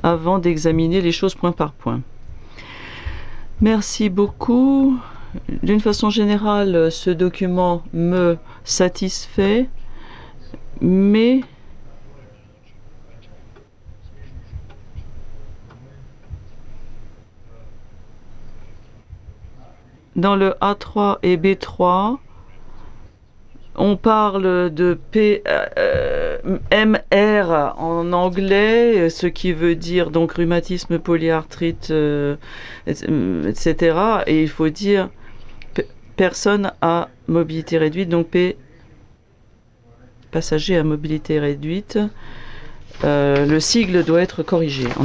avant d'examiner les choses point par point. Merci beaucoup. D'une façon générale, ce document me satisfait, mais dans le A3 et B3, on parle de MR en anglais, ce qui veut dire donc rhumatisme, polyarthrite, etc. Et il faut dire personne à mobilité réduite, donc passager à mobilité réduite. Le sigle doit être corrigé.